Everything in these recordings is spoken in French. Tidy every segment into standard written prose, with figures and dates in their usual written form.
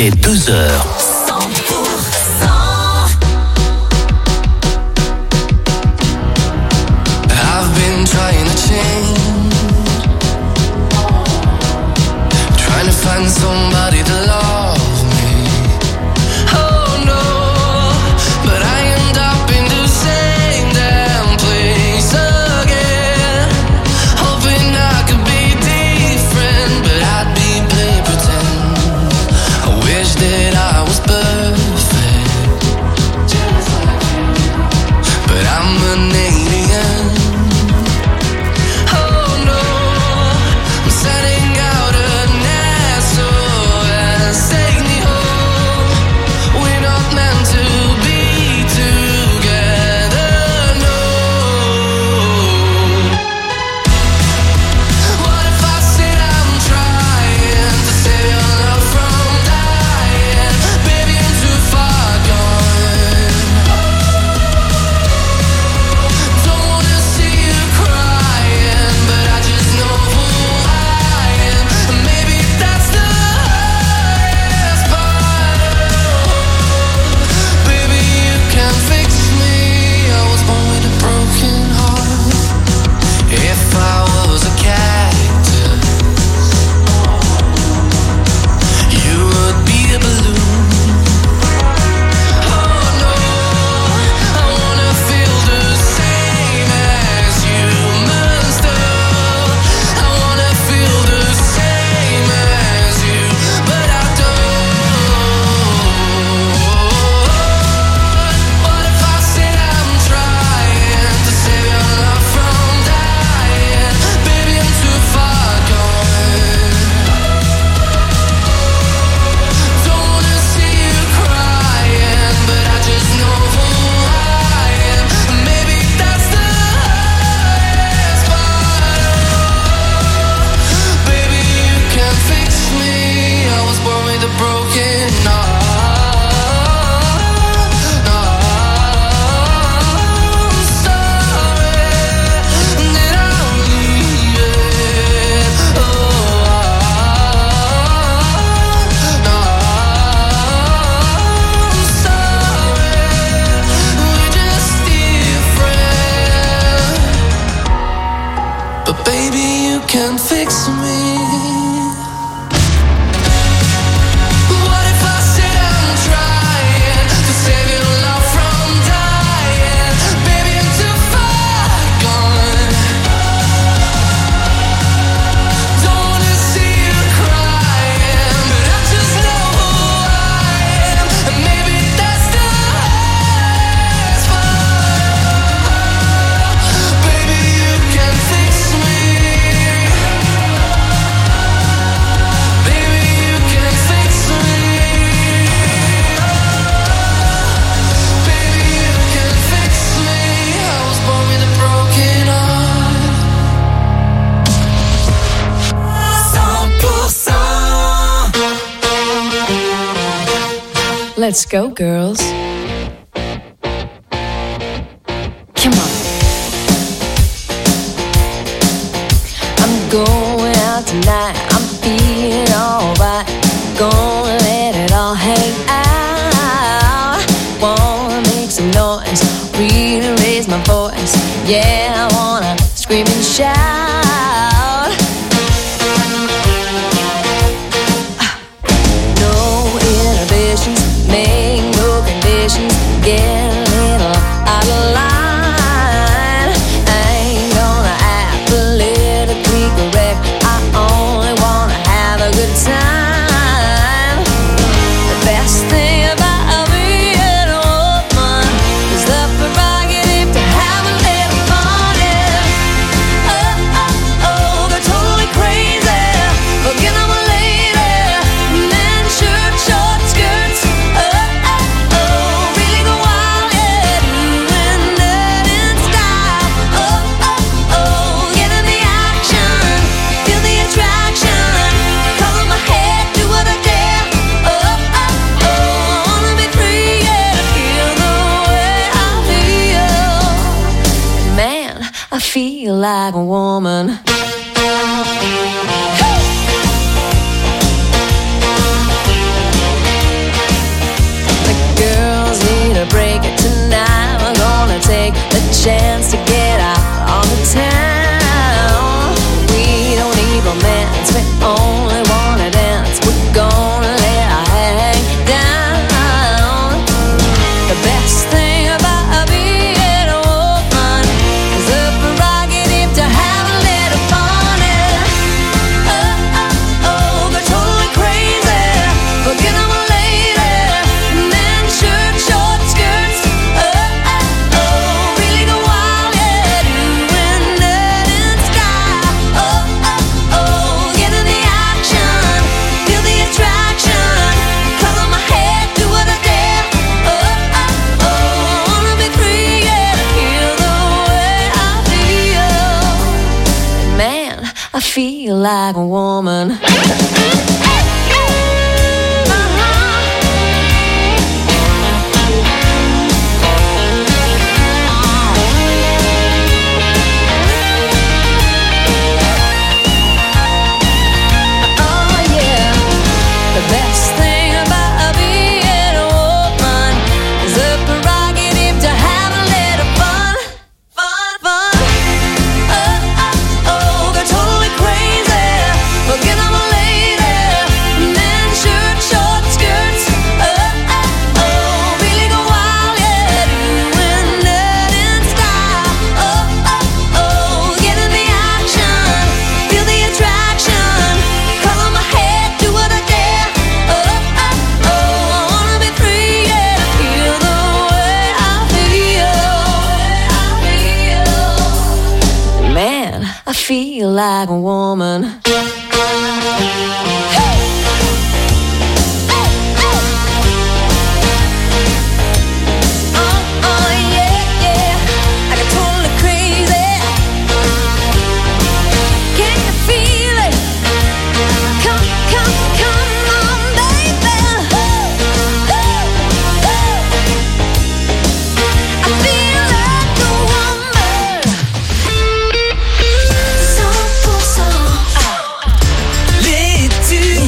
jusqu'à 2h. I've been trying to change, trying to find somebody to love me. Oh no, but I end up in the same damn place again, hoping I could be different, but I'd be play pretend. I wish that I was perfect, but I'm an alien. Oh no, I'm setting out an SOS, take me home. We're not meant to be together, no. What if I said I'm trying to save your love from dying? Baby, I'm too far gone. Don't wanna see you crying, but I just know who I am. And maybe that's the hardest part. Baby, you can fix me. I was born with a broken heart. If I was a cactus, you would be a balloon. Oh no, I wanna feel the same as humans do. I wanna feel the same as you, but I don't. What if I said I'm trying to save your love from dying? Baby, I'm too far gone. Don't wanna see you crying, but I just know who I am. Maybe that's the hardest part. Baby, you can fix me. I was born with a broken heart. I'm sorry that I'm leaving. I'm sorry, we're just different. But baby, you can fix me. What if I said I'm trying to save your love from dying? Baby, I'm too far gone. Don't wanna see you crying, but I just know who I am. And maybe that's the hardest part. Baby, you can fix me. Baby, you can fix me. Baby, you can fix me. I was born with a broken heart. 100%. Let's go, girls. Come on. I'm going out tonight. I'm feeling alright. Gonna let it all hang out. Wanna make some noise, really raise my voice. Yeah, I wanna scream and shout. No inhibitions, make no conditions. Get a little out of line. I ain't gonna act politically correct. I only wanna have a good time. The best thing about being a woman is the prerogative to have a little fun. Yeah. Oh, oh, oh, they're totally crazy. Forget I'm a lady. Men, shirt, short skirts. Oh, oh, oh, really go wild, yeah. Doing that in style. Oh, oh, oh, get in the action. Feel the attraction. Color my head, do what I dare. Oh, oh, oh, I wanna be free, yeah. Feel the way I feel. Man, I feel like a woman. chance to get out on the town. We don't need romance, we only wanna dance. We're gonna let our hang down. The best thing about being a woman is the prerogative to have a little fun. Oh, go totally crazy, forget I'm a lady. Men shirt, short skirts. Oh, really go wild, yeah, doing that in sky. Oh, get in the action, feel the attraction. Color my head, do what I dare. I wanna be free, yeah, feel the way I feel. Man, I feel like a woman. Oh yeah, the best thing about being a woman is the prerogative to have a little fun. Oh, go totally crazy, forget I'm a lady. Men shirt, short skirts. Oh, really go wild, yeah, doing that in style. Oh, get in the action, feel the attraction. Color my head, do what I dare. I wanna be free, yeah, feel the way I feel. Man, I feel like a woman. Oh, yeah, I get totally crazy. Can you feel it? Come on, baby. I feel like a woman. So, Les tubes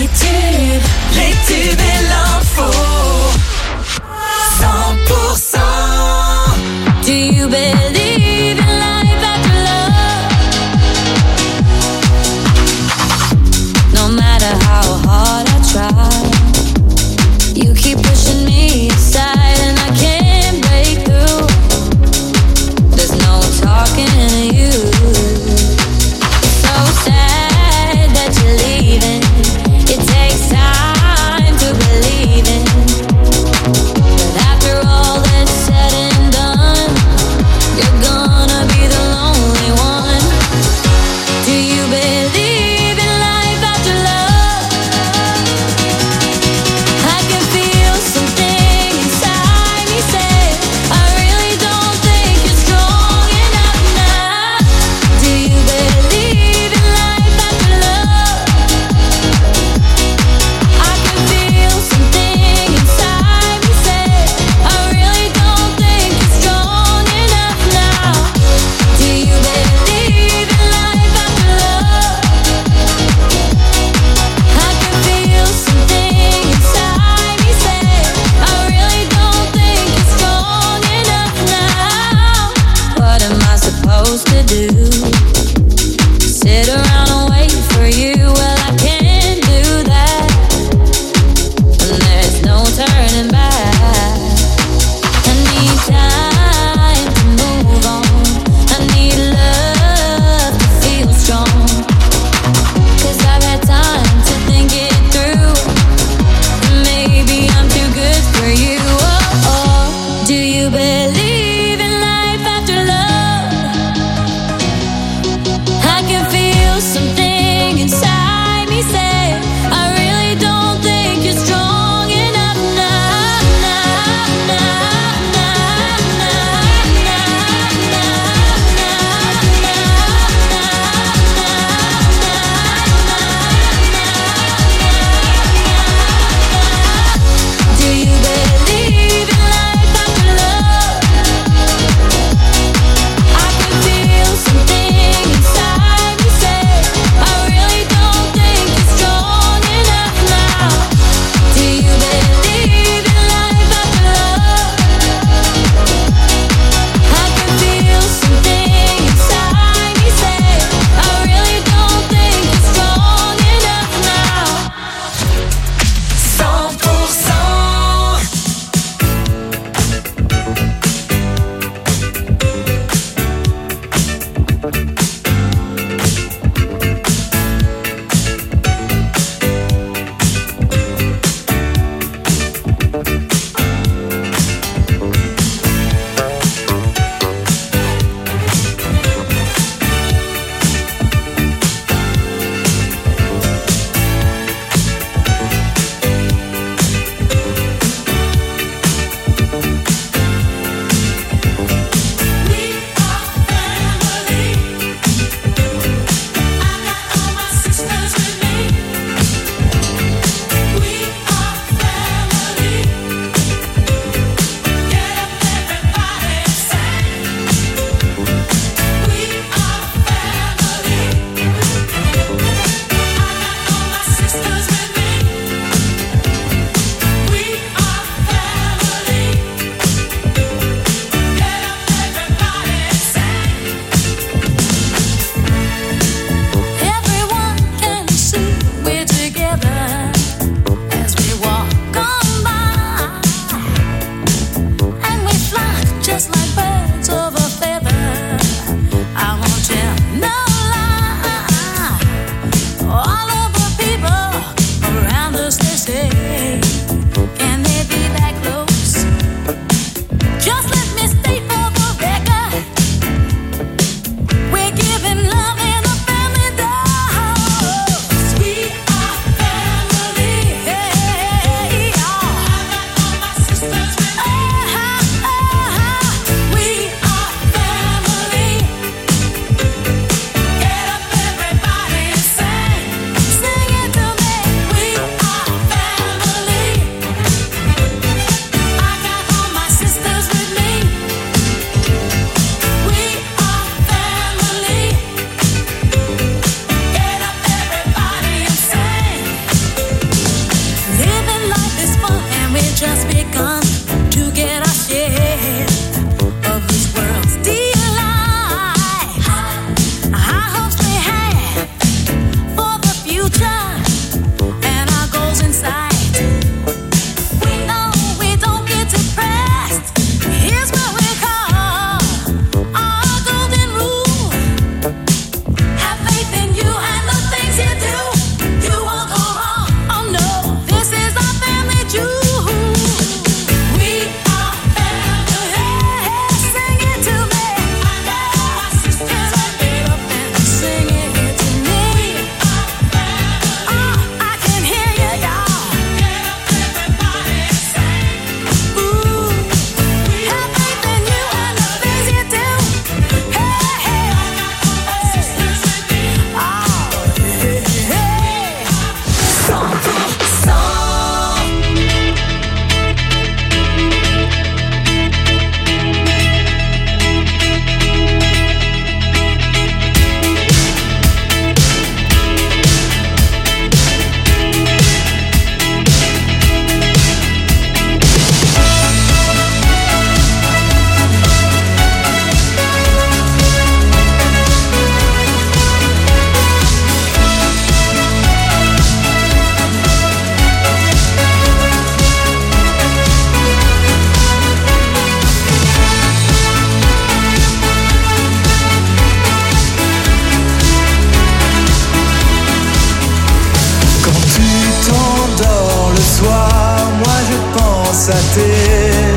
à tes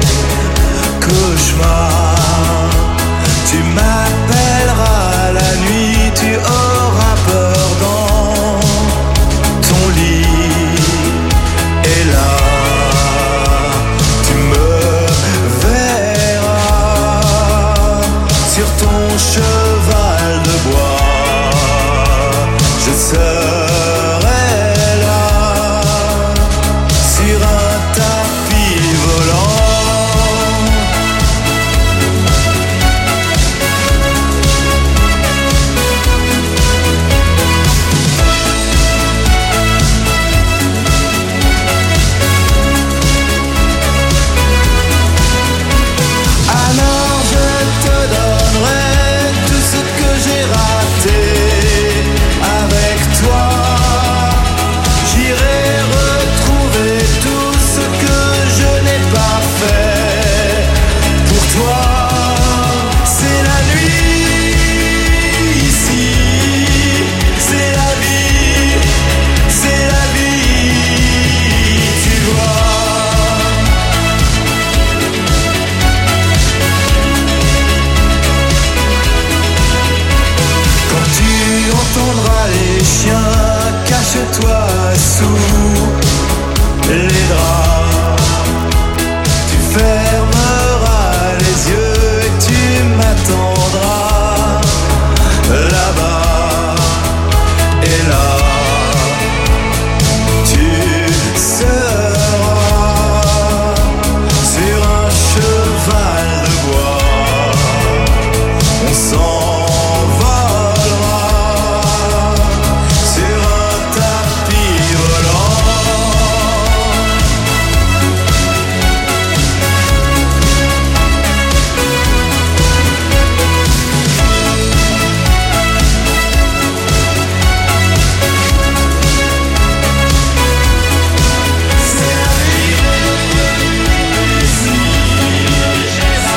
cauchemars. Tu m'appelleras la nuit, tu auras peur dans ton lit. Et là, tu me verras sur ton cheval de bois. Je serai là sur un tapis volant. Alors je te donnerai tout ce que j'ai raté avec toi. J'irai retrouver tout ce que je n'ai pas fait pour toi. C'est la nuit ici, c'est la vie, tu vois. Quand tu entendras les chiens, cache-toi sous les draps. Tu fermeras les yeux et tu m'attendras là-bas. Et là, tu seras sur un cheval de bois. On s'envolera sur un tapis volant. C'est la vie ici, c'est la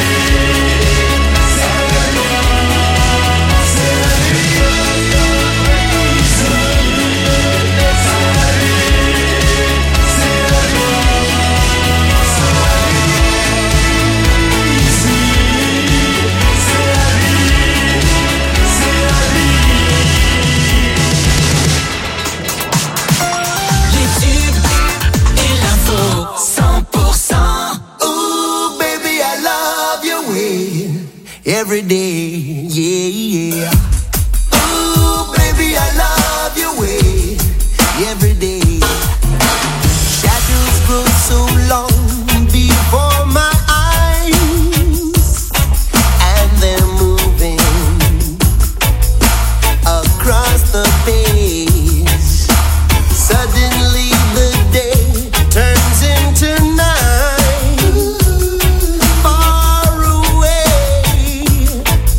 Les tubes et l'info 100%. Ooh, baby, I love your way every day, yeah. Ooh, baby, I love your way every day. Shadows grow so long before my eyes, and they're moving across the page. Suddenly the day turns into night. Far away,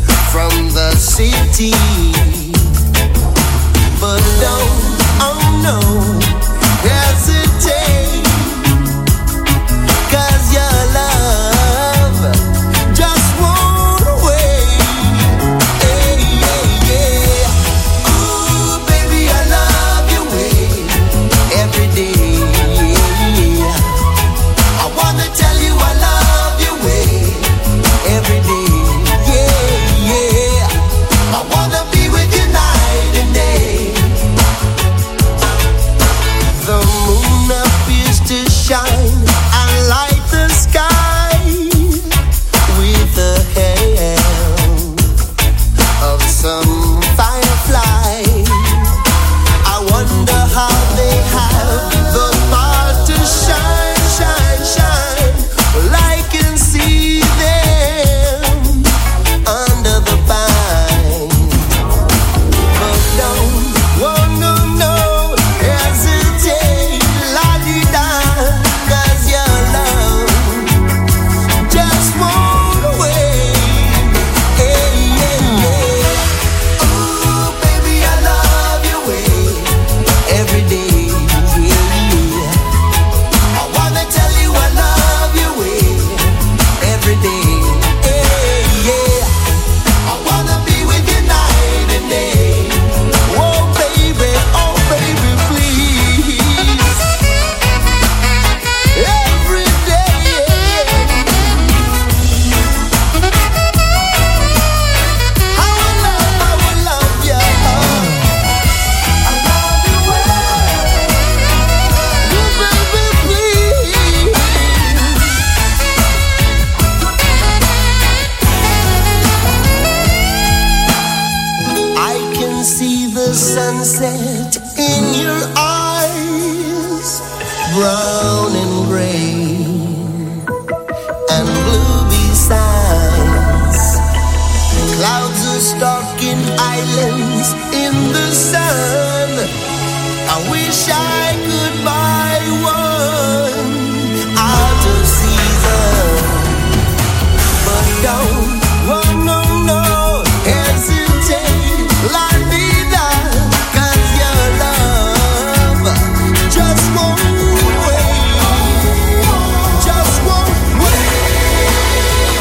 sunset in your eyes, brown and gray and blue besides. Clouds are stalking islands in the sun. I wish I could buy one out of season, but don't, oh no, no, hesitate, let me down, 'cause your love just won't wait, just won't wait.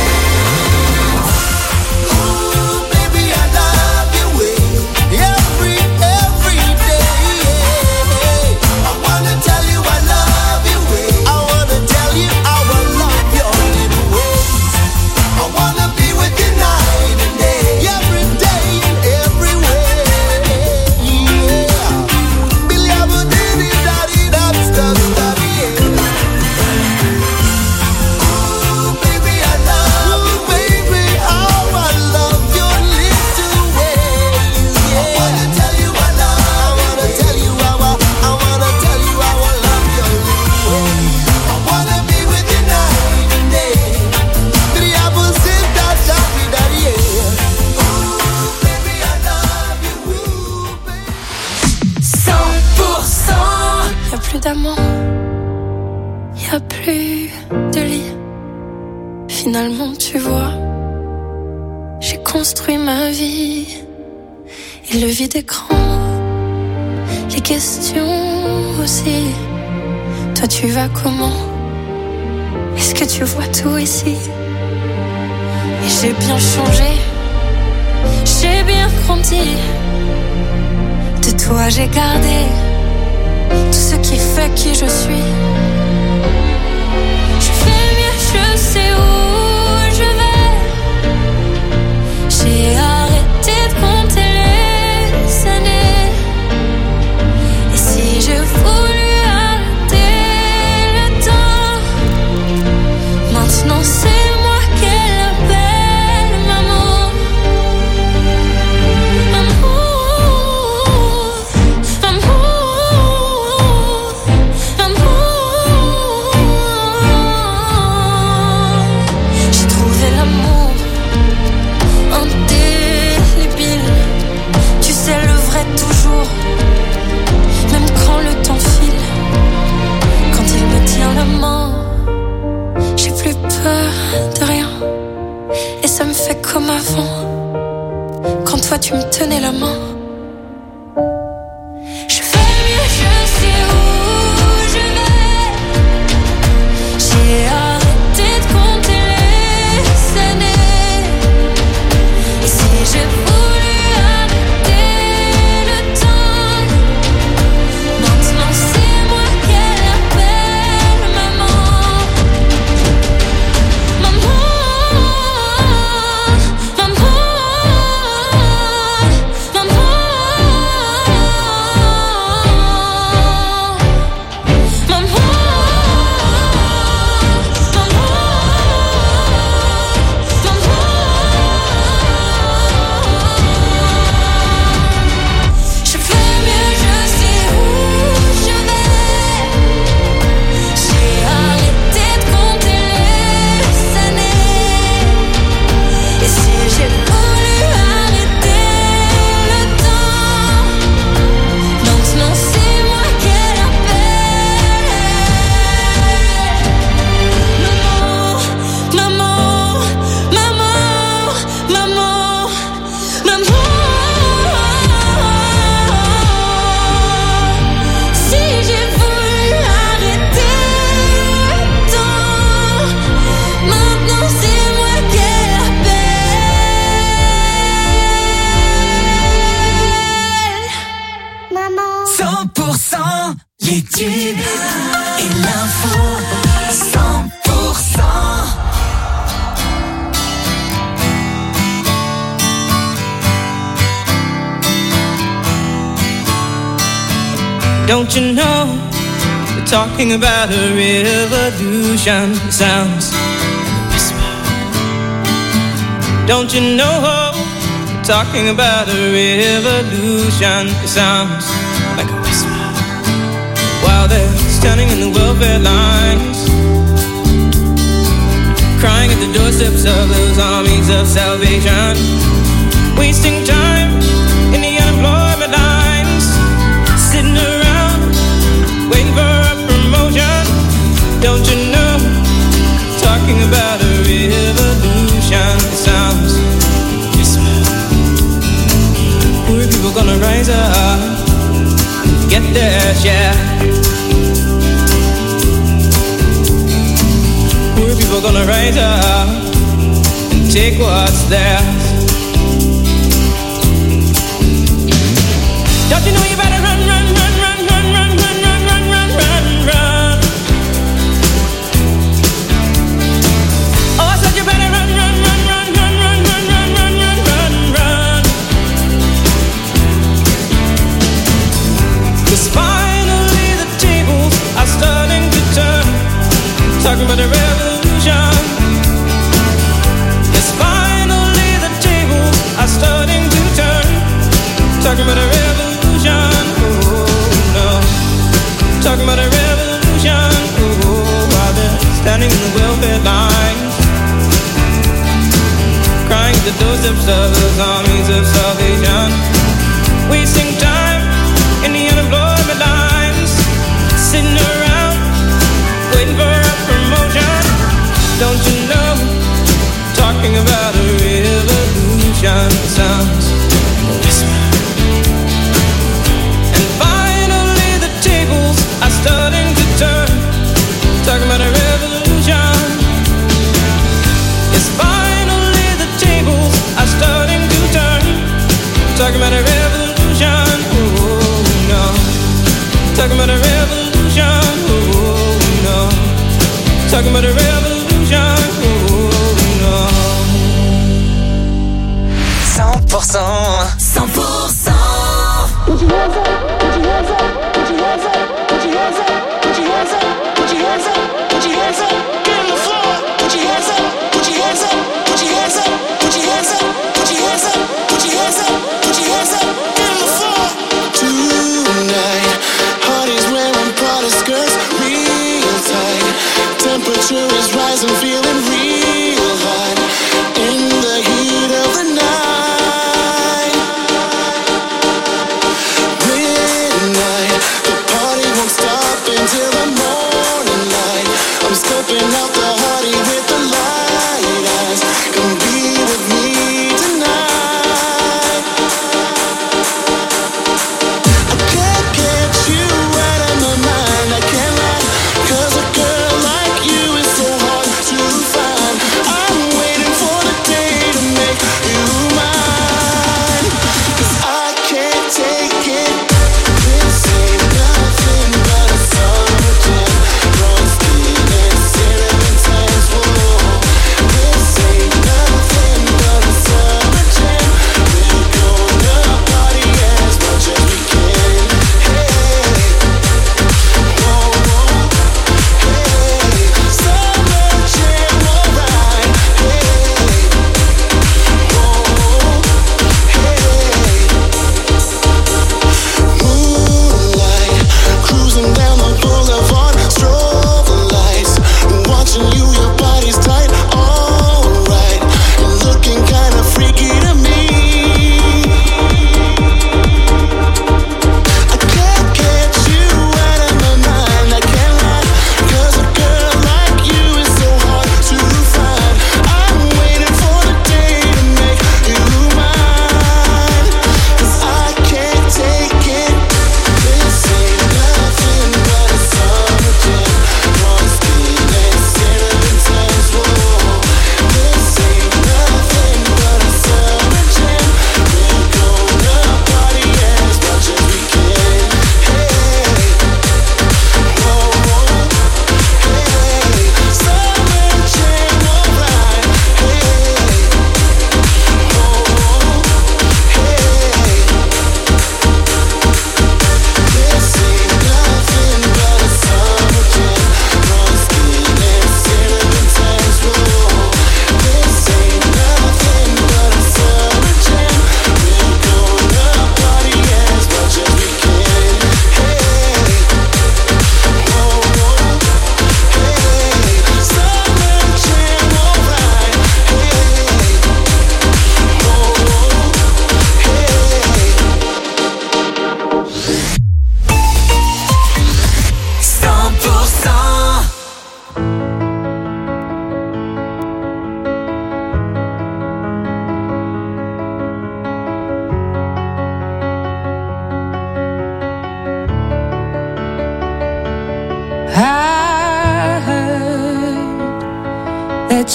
Ooh, baby, I love your way, every day. I wanna tell you I love your way. I wanna tell you how I love your little ways. I wanna be with you night and day, every day and every way. Yeah. Billy, I would do it, daddy, that's stuff, yeah. Ooh, baby, I love you, baby, how I love your little ways. Yeah. I wanna tell you I love. I wanna tell you how I wanna tell you how I love your little ways. I wanna be with you night and day. Billy, I would sit that daddy, daddy, yeah. Ooh, baby, I love you, ooh, baby. 100%. Y a plus d'amour, y a plus de lit. Finalement, tu vois, j'ai construit ma vie et le vide écran, les questions aussi. Toi, tu vas comment? Est-ce que tu vois tout ici? Et j'ai bien changé, j'ai bien grandi. De toi, j'ai gardé tout ce qui fait qui je suis. Je fais mieux, je sais où je vais. J'ai arrêté de compter les années. Et si j'ai voulu arrêter le temps, maintenant c'est moi qu'elle appelle maman. J'ai trouvé l'amour indélébile. Tu sais le vrai toujours, même quand le temps file. Quand il me tient la main, j'ai plus peur de rien. Et ça me fait comme avant, quand toi tu me tenais la main. Je fais mieux, je sais où je vais. J'ai arrêté de compter les années. Et si j'ai voulu arrêter le temps, maintenant c'est moi qu'elle appelle maman. Maman, maman, maman. Don't you know, they're talking about a revolution. It sounds like a whisper. Don't you know, they're talking about a revolution. It sounds like a whisper while they're standing in the welfare lines, crying at the doorsteps of those armies of salvation, wasting time in the unemployment lines, sitting around waiting for a promotion. Don't you know, talking about a revolution. It sounds poor people gonna rise up and get their share. Poor people gonna rise up and take what's theirs. Don't you know you better run, run, run, run, run, run, run, run, run, run, run, run. Oh, I said you better run, run, run, run, run, run, run, run, run, run, run, run. 'Cause finally the tables are starting to turn, talking about a revolution. Yes, finally the tables are starting to turn, talking about a revolution. Oh no, talking about a revolution. Oh, while they're standing in the welfare lines, crying at the doorsteps of those armies of salvation, wasting time in the unemployment lines, sitting around waiting for a promotion. Don't you know, talking about a revolution sounds like a whisper. And finally the tables are starting to turn, talking about a revolution. Yes, finally the tables are starting to turn, talking about a revolution. Oh no, talking about a revolution. Oh no, talking about a revolution. Oh no. 100%. 100%. Put your hands up, put your hands up, put your hands up, put your hands up, put your hands up, put your hands up, put your hands up, get on the floor, put your hands up, put your hands up, put your hands up, put your hands up, put your hands up, put your hands up, put your hands up, get on the floor. Tonight, heart is where I'm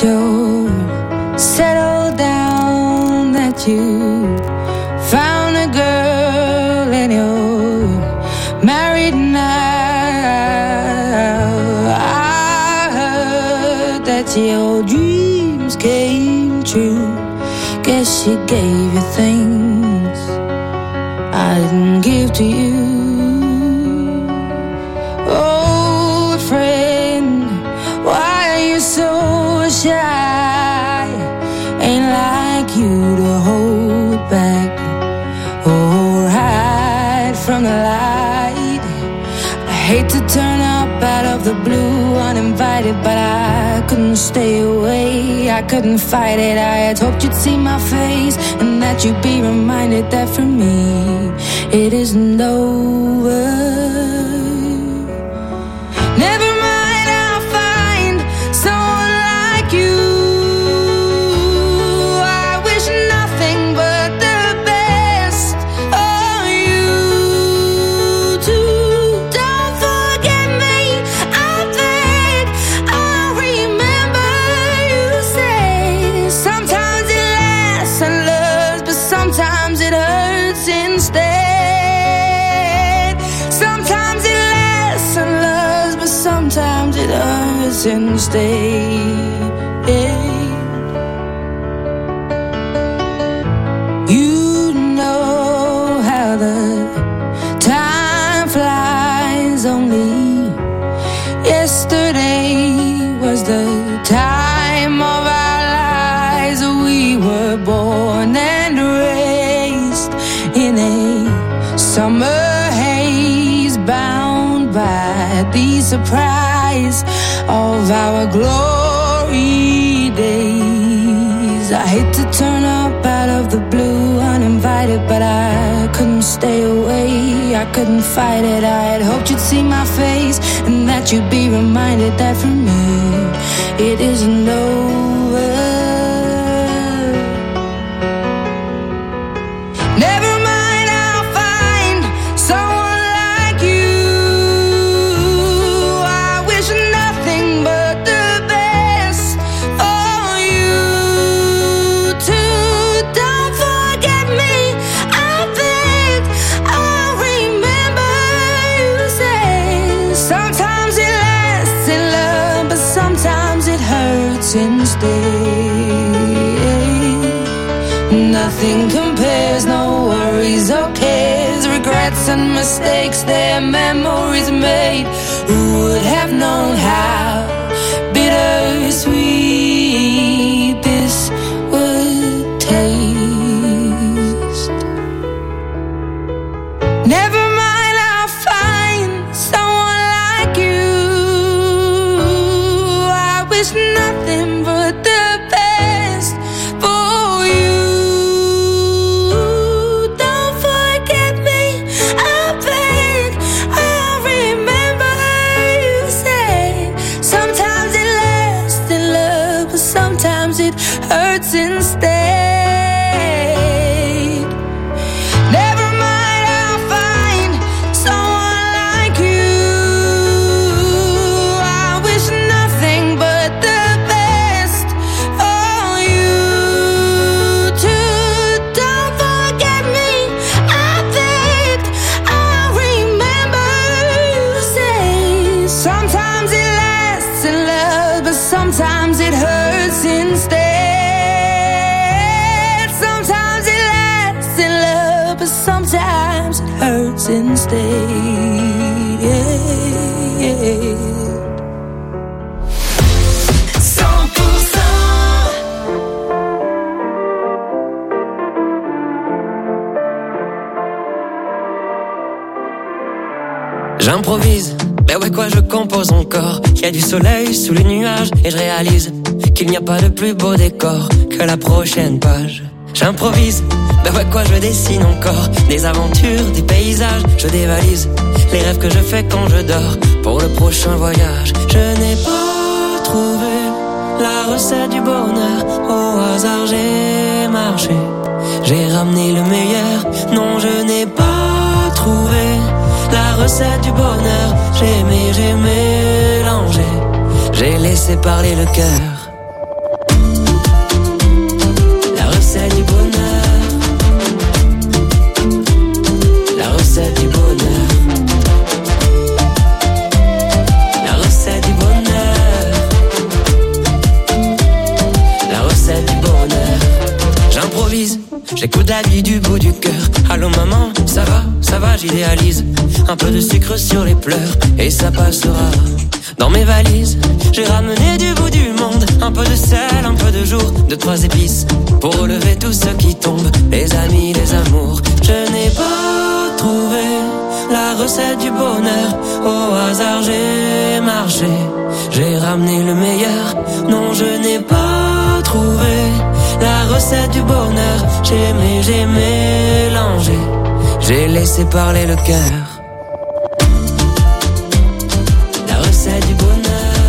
you're settled down, that you found a girl and you're married now. I heard that your dreams came true. Guess she gave you things I didn't give to you. Old friend, why are you so shy? Ain't like you to hold back or hide from the light. I hate to turn up out of the blue uninvited, but I couldn't stay away, I couldn't fight it. I had hoped you'd see my face and that you'd be reminded that for me it isn't over. Never mind, I'll find someone like you. I wish nothing but the best for you too. Don't forget me, I beg. I remember you say sometimes it lasts and loves, but sometimes it hurts instead. Sometimes it lasts and loves, but sometimes it hurts instead. You know how the time flies. Only yesterday was the time of our lives. We were born and raised in a summer haze, bound by the surprise of our glory days. I hate to turn up out of the blue uninvited, but I couldn't stay away, I couldn't fight it. I had hoped you'd see my face and that you'd be reminded that for me it isn't over. Never mind, I'll find someone like you. I wish nothing but the best for you too. Don't forget me, I beg. I remember you say sometimes it lasts in love, but sometimes it hurts instead. Nothing compares, no worries or cares, regrets and mistakes, their memories made. Who would have known how bittersweet this would taste? Never mind, I'll find someone like you. I wish nothing but the best for you. Don't forget me, I beg. I remember you said sometimes it lasts in love, but sometimes it hurts instead. Never mind, I'll find someone like you. I wish nothing but the best for you too. Don't forget me, I beg. I remember you say sometimes it lasts in love, but sometimes it hurts instead. Sometimes it lasts in love, but sometimes it hurts instead. 100%. J'improvise, mais ouais quoi je compose encore. Il y a du soleil sous les nuages et je réalise qu'il n'y a pas de plus beau décor que la prochaine page. J'improvise, mais ouais quoi je dessine encore des aventures, des paysages, je dévalise les rêves que je fais quand je dors pour le prochain voyage. Je n'ai pas trouvé la recette du bonheur, au hasard j'ai marché, j'ai ramené le meilleur. Non, je n'ai pas trouvé la recette du bonheur, j'ai aimé, j'ai mélangé, j'ai laissé parler le cœur. de la vie du bout du cœur. Allô maman, ça va, j'idéalise. Un peu de sucre sur les pleurs et ça passera. Dans mes valises, j'ai ramené du bout du monde. Un peu de sel, un peu de jour, 2-3 épices pour relever tout ce qui tombe. Les amis, les amours. Je n'ai pas trouvé la recette du bonheur. Au hasard j'ai marché, j'ai ramené le meilleur. Non, je n'ai pas trouvé la recette du bonheur. J'ai mélangé, j'ai laissé parler le cœur. La recette du bonheur,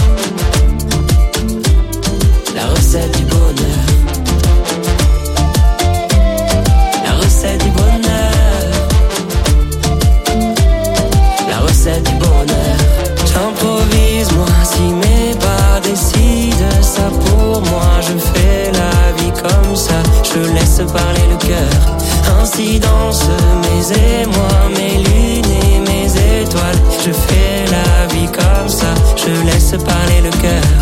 la recette du bonheur, la recette du bonheur, la recette du bonheur. J'improvise moi si mes pas décident ça pour moi. Je fais la vie comme ça, je laisse parler le cœur. Ainsi dansent mes émois, mes lunes et mes étoiles. Je fais la vie comme ça, je laisse parler le cœur.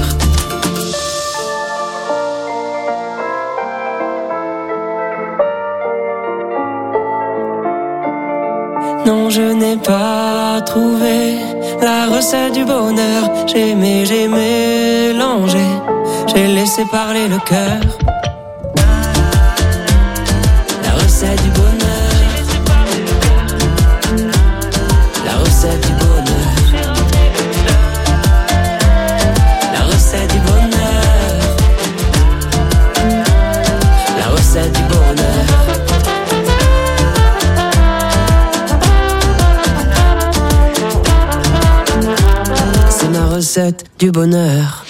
Non, je n'ai pas trouvé la recette du bonheur. J'ai mélangé, j'ai laissé parler le cœur. La recette du bonheur, la recette du bonheur, la recette du bonheur, la recette du bonheur. C'est ma recette du bonheur.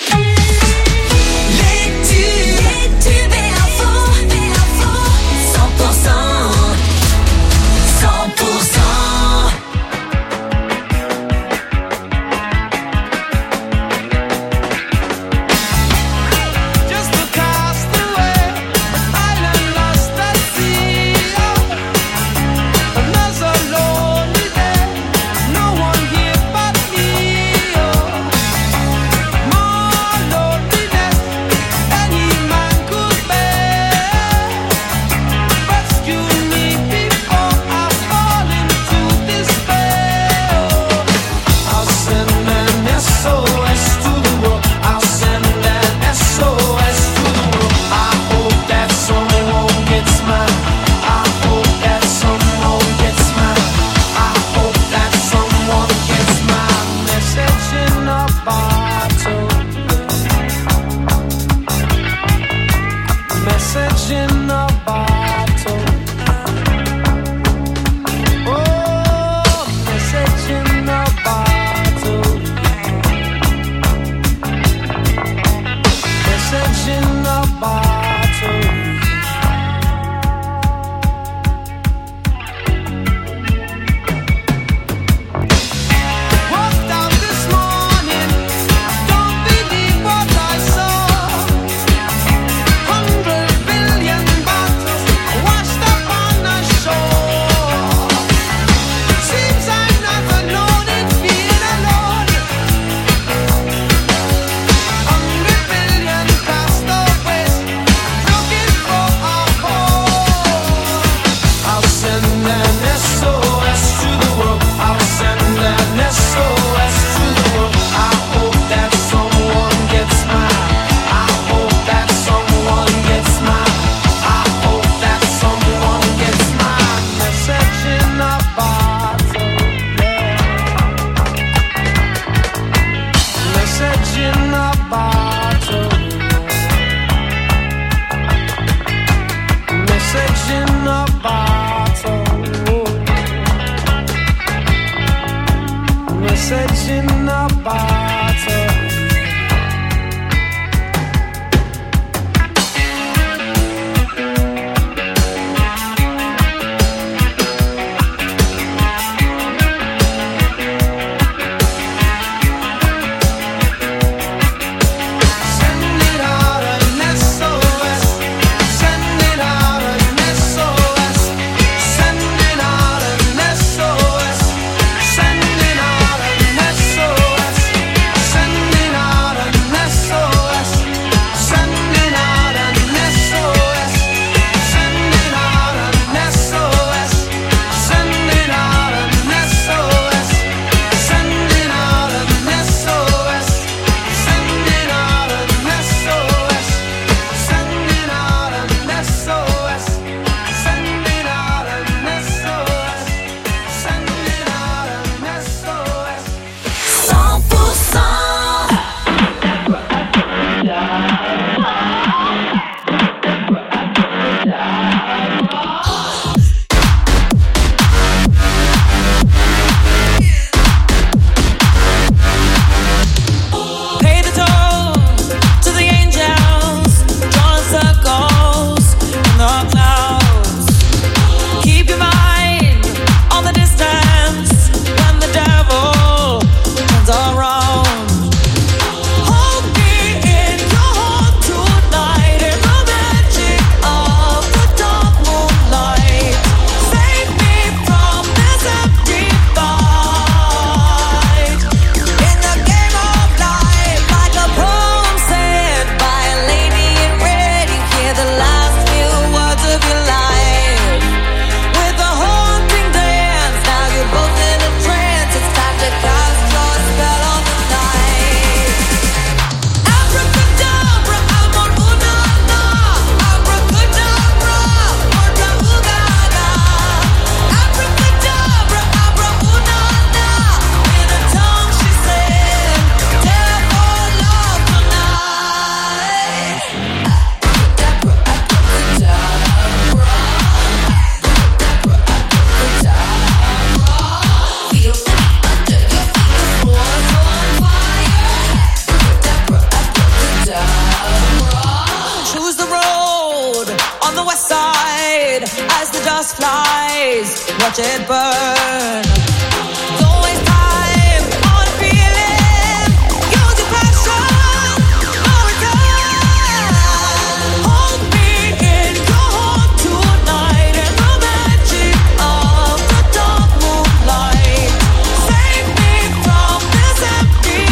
flames, watch it burn. Don't waste time on a feeling. Use your passion, no return. Hold me in your heart tonight in the magic of the dark moonlight. Save me from this empty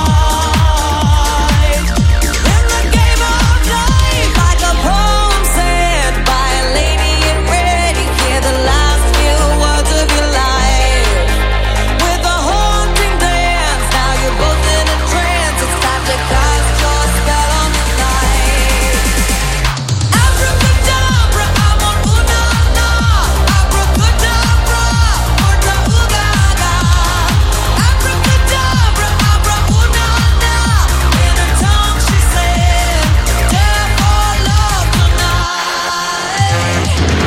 fight. In the game of life, like a poem said by a lady in red, you hear the last few words of your life. With a haunting dance, now you're both in a trance. It's time to cast your spell on the night. Abracadabra, I'm on una-na. Abracadabra, porta ugaga. Abracadabra, abra una-na. In her tongue she said, "Dare for love tonight."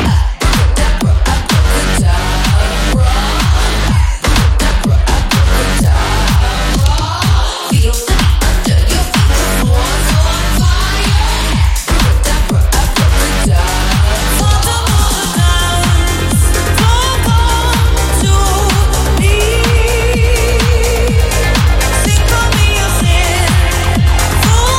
Feel under your feet, the walls on fire. For the more dance, don't come to me. Sing for me your sin, full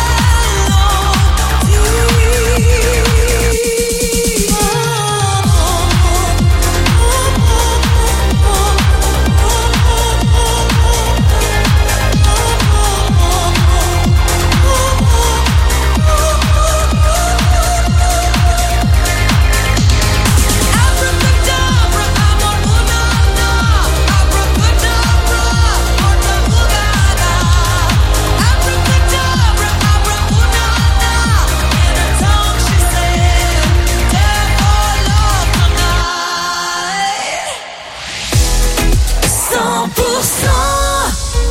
Abracadabra, I'm on una-na. Abracadabra, porta ugaga. Abracadabra, abra una-na. In her tongue she said, "Dare for love tonight." 100%.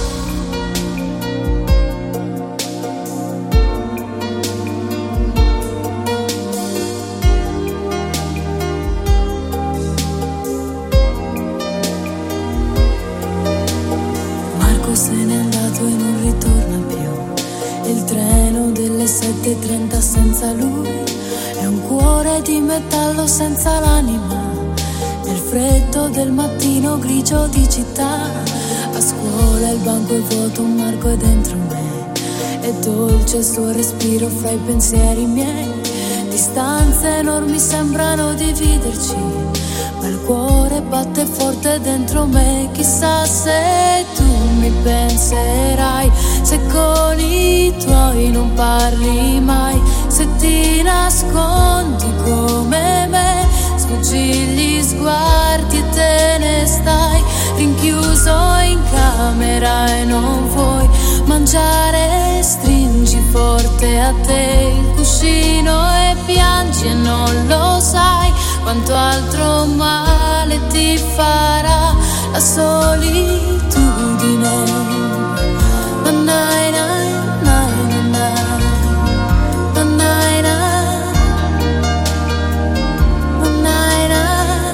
Marco se n'è andato e non ritorna più. Il treno delle 7:30 senza lui è un cuore di metallo senza l'anima. Nel freddo del mattino grigio di città, a scuola il banco è vuoto, un Marco è dentro me. È dolce il suo respiro fra i pensieri miei. Distanze enormi sembrano dividerci, ma il cuore batte forte dentro me. Chissà se tu mi penserai, se con i tuoi non parli mai, se ti nascondi come me, sfuggi gli sguardi e te ne stai rinchiuso in camera e non vuoi mangiare. Stringi forte a te il cuscino e piangi e non lo sai quanto altro male ti farà la solitudine. Nanai, nai, nai, nanai. Nanai, nai. Nanai, nai.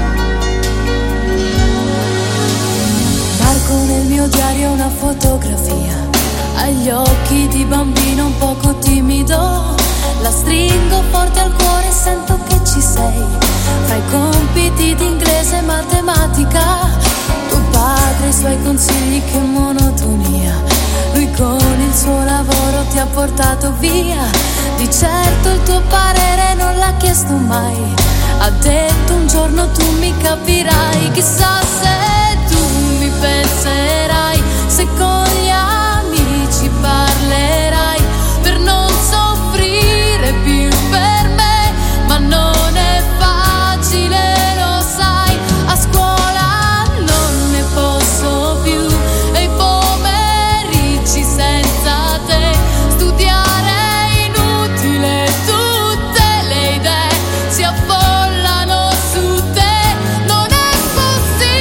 Marco nel mio diario una fotografia, agli occhi di bambino un poco timido. La stringo forte al cuore e sento che ci sei. Fra i compiti di inglese e matematica, tuo padre, i suoi consigli, che monotonia. Lui con il suo lavoro ti ha portato via. Di certo il tuo parere non l'ha chiesto mai. Ha detto un giorno tu mi capirai. Chissà se tu mi penserai, se con gli amici parlerai, per non soffrire più per me. Ma non è facile, lo sai, a scuola non ne posso più. E i pomeriggi senza te, studiare è inutile, tutte le idee si affollano su te. Non è possibile.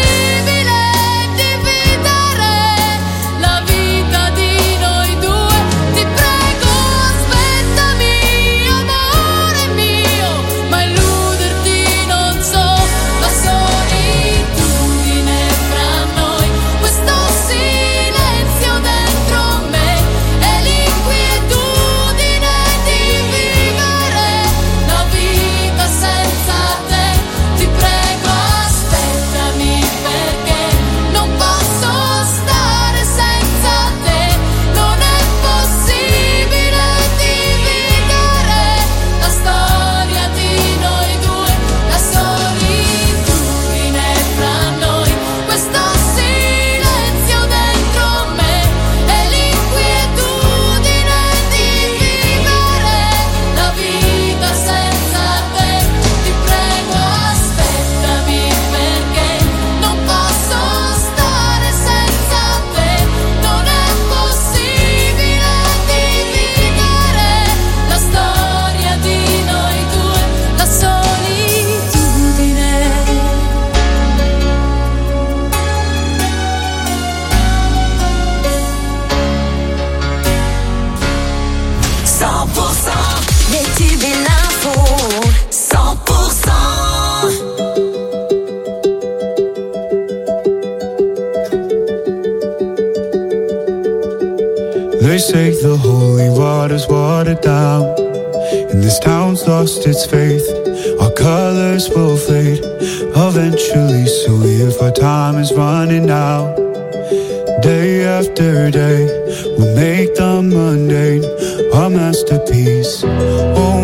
They say the holy water's watered down, and this town's lost its faith. Our colors will fade eventually, so if our time is running out, day after day, we'll make the mundane a masterpiece. Oh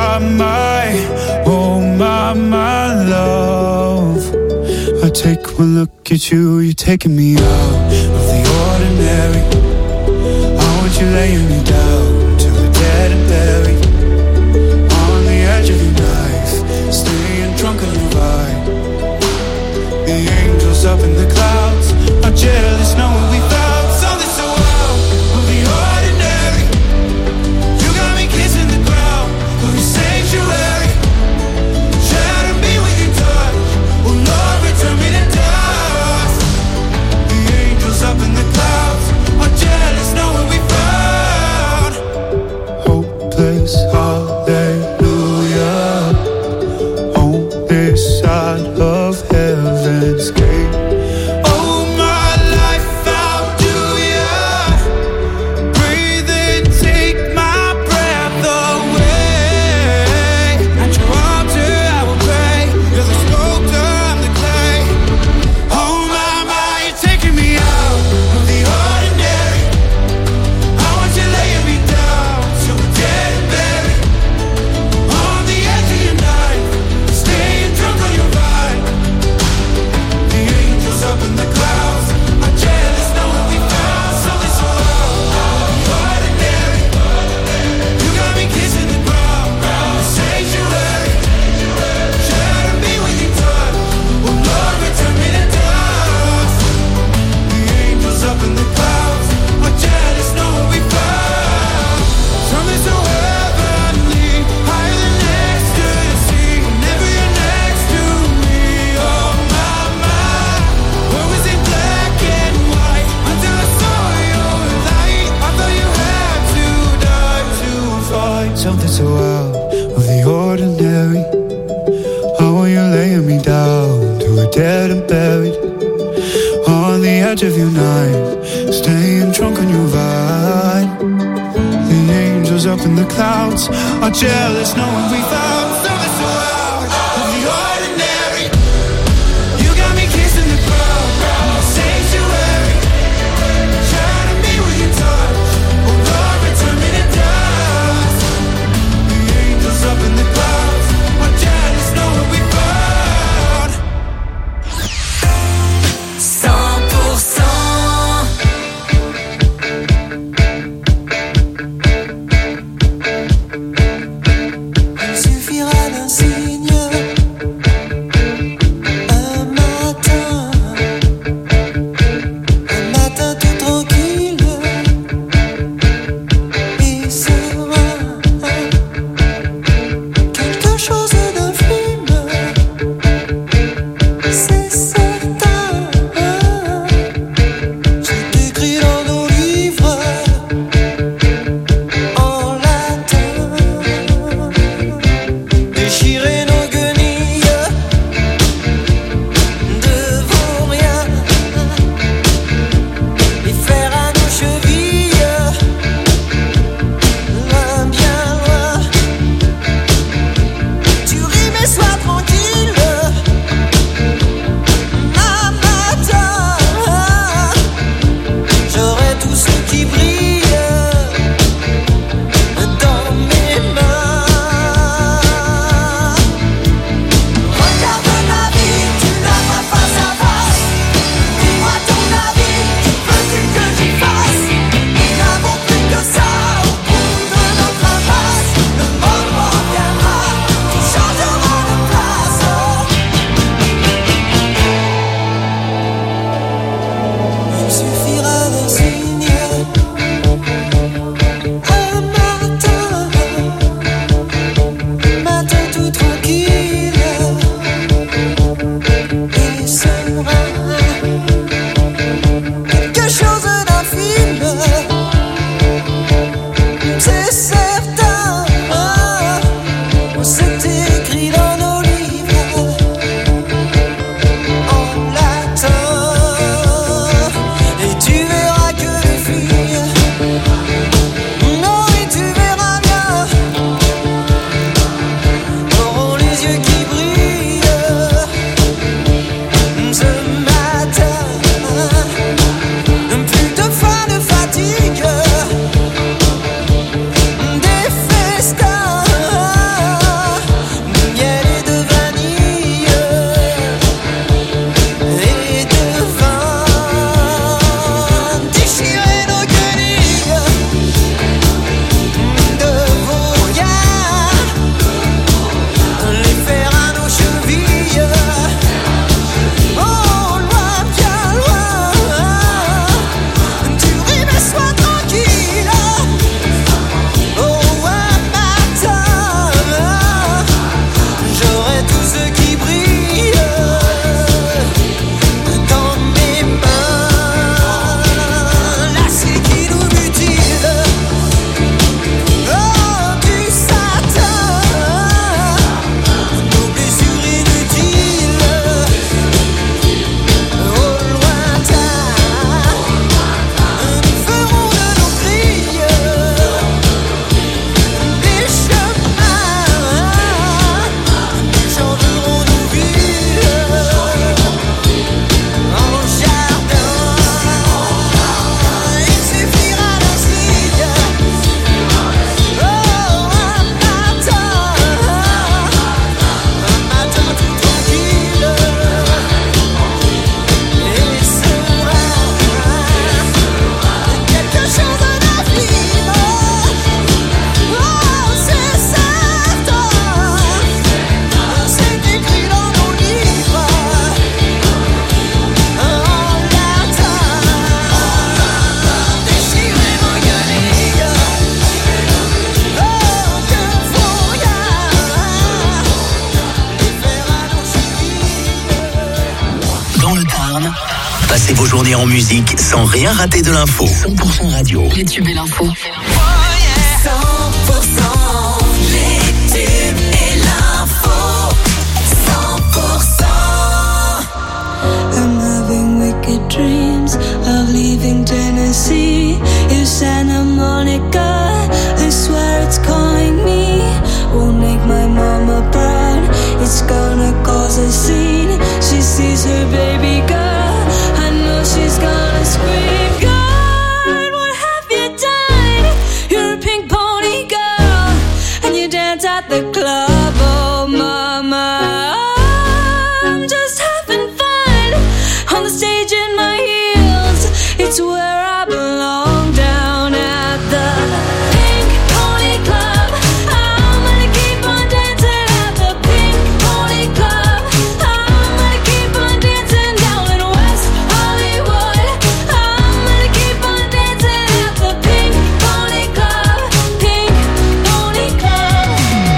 my love, I take one look at you, you're taking me out of the ordinary. How would you lay me down till we're dead and buried? On the edge of your knife, staying drunk on your ride. The angels up in the clouds are jealous knowing we found something so out of the ordinary. You got me kissing the ground of your sanctuary. Shatter me with your touch, oh Lord, return me to dust. The angels up in the clouds are jealous knowing we found hopeless hallelujah on this side of heaven's gate. Oh my life, how do ya breathe and take my breath away? At your altar I will pray, you're the sculptor, I'm the clay. Oh my, you're taking me out of the ordinary. I want you laying me down till we're dead and buried. On the edge of your knife, staying drunk on your ride. The angels up in the clouds are jealous knowing we found something so out of the ordinary. You got me kissing the ground, the sanctuary. Shatter me with your touch, oh Lord, return me to dust. The angels up in the clouds are jealous knowing we found something so heavenly, higher than ecstasy. Whenever you're next to me, oh my, where was it black and white until I saw your light? I thought you had to die to find something so out of the ordinary. How are you laying me down till we're dead and buried? On the edge of your knife, staying drunk on your ride. The angels up in the clouds are jealous knowing we found something so out of the ordinary. You got me kissing the ground, the sanctuary. Shatter me with your touch, oh Lord, return me to dust. The angels up in the clouds are jealous knowing we found 100%. Il suffira Passez vos journées en musique sans rien rater de l'info. 100% radio. Les tubes et l'info. 100% les tubes et l'info. 100%. I'm having wicked dreams of leaving Tennessee. You Santa Monica, I swear it's calling me. Won't make my mama proud, it's gonna cause a scene. She sees her baby girl, I know she's gonna scream. God, what have you done? You're a pink pony girl, and you dance at the club. Oh mama, I'm just having fun on the stage in my heels. It's where I belong, down at the Pink Pony Club. I'm gonna keep on dancing at the Pink Pony Club. I'm gonna keep on dancing down in West Hollywood. I'm gonna keep on dancing at the Pink Pony Club. Pink Pony Club.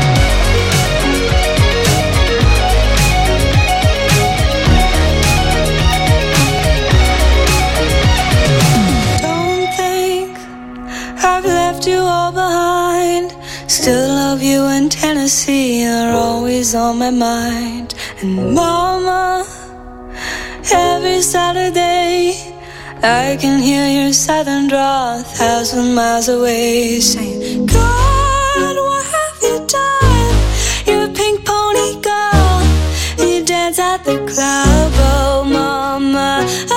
Don't think I've left you all behind. Still love you in Tennessee, you're always on my mind. And mama, every Saturday I can hear your southern drawl 1,000 miles away, saying, God, what have you done? You're a pink pony girl, and you dance at the club. Oh mama,